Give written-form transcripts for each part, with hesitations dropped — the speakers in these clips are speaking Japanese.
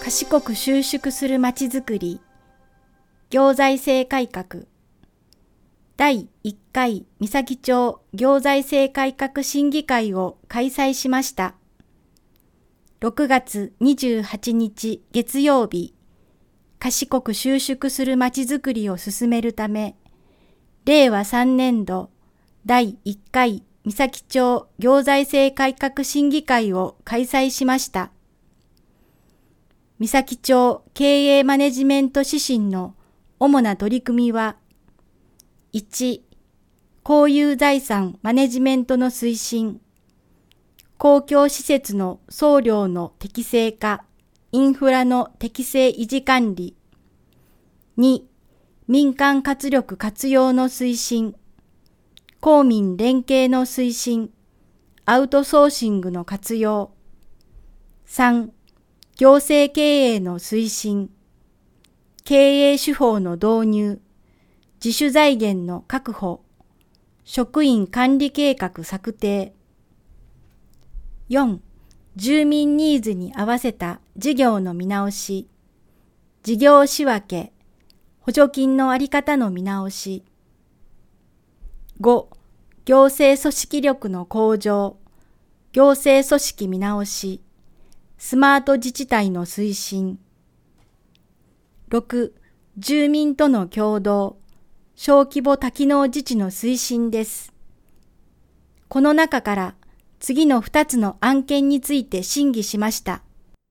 賢く収縮するまちづくり、行財政改革。第1回三崎町行財政改革審議会を開催しました。6月28日月曜日、賢く収縮するまちづくりを進めるため、令和3年度第1回三崎町行財政改革審議会を開催しました。三崎町経営マネジメント指針の主な取り組みは、1、公有財産マネジメントの推進、公共施設の総量の適正化、インフラの適正維持管理。2、民間活力活用の推進、公民連携の推進、アウトソーシングの活用。3、行政経営の推進、経営手法の導入、自主財源の確保、職員管理計画策定。4、住民ニーズに合わせた事業の見直し、事業仕分け、補助金のあり方の見直し。5、行政組織力の向上、行政組織見直し、スマート自治体の推進。6、住民との協働、小規模多機能自治の推進です。この中から次の2つの案件について審議しました。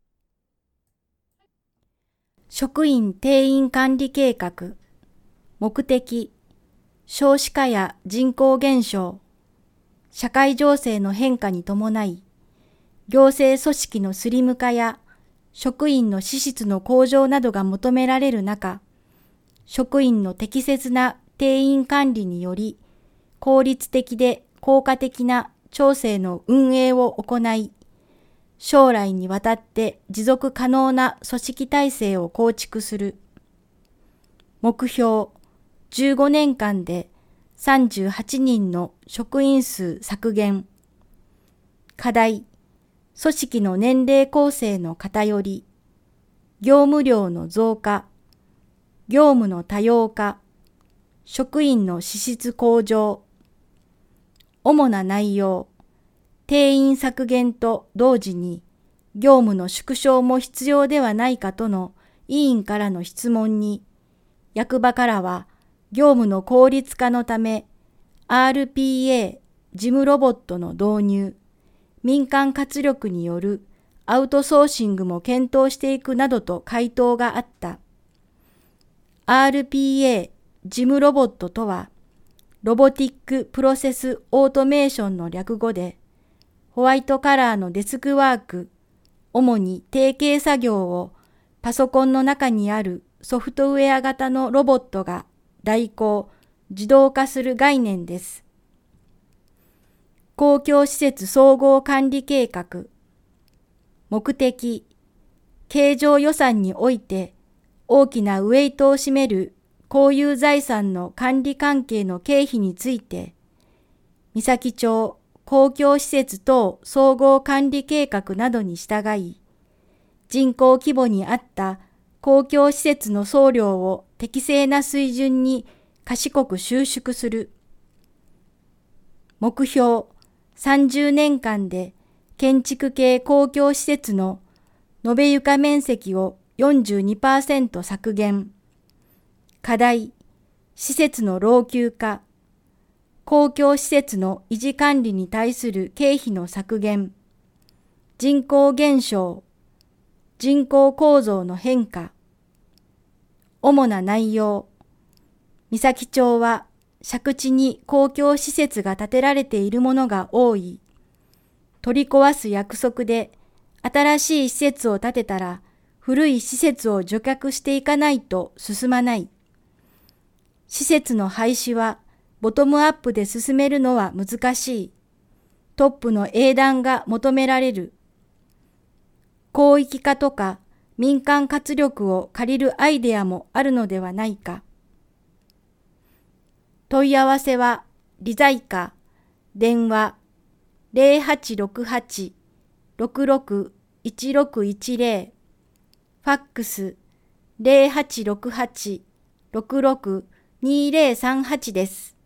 職員定員管理計画、目的、少子化や人口減少、社会情勢の変化に伴い、行政組織のスリム化や職員の資質の向上などが求められる中、職員の適切な定員管理により、効率的で効果的な町政の運営を行い、将来にわたって持続可能な組織体制を構築する。目標、15年間で38人の職員数削減。課題、組織の年齢構成の偏り、業務量の増加、業務の多様化、職員の資質向上。主な内容、定員削減と同時に業務の縮小も必要ではないかとの委員からの質問に、役場からは業務の効率化のため RPA 事務ロボットの導入、民間活力によるアウトソーシングも検討していくなどと回答があった。RPA 事務ロボットとは、ロボティックプロセスオートメーションの略語で、ホワイトカラーのデスクワーク、主に定型作業をパソコンの中にあるソフトウェア型のロボットが代行、自動化する概念です。公共施設総合管理計画。目的、経常予算において大きなウェイトを占める公有財産の管理関係の経費について、三崎町公共施設等総合管理計画などに従い、人口規模に合った公共施設の総量を適正な水準に賢く収縮する。目標、30年間で建築系公共施設の延べ床面積を 42% 削減。課題、施設の老朽化、公共施設の維持管理に対する経費の削減、人口減少、人口構造の変化。主な内容、三崎町は借地に公共施設が建てられているものが多い。取り壊す約束で新しい施設を建てたら古い施設を除却していかないと進まない。施設の廃止はボトムアップで進めるのは難しい。トップの英断が求められる。広域化とか民間活力を借りるアイデアもあるのではないか。問い合わせはリザイカ、電話 0868-661610 ファックス0868-66-2038です。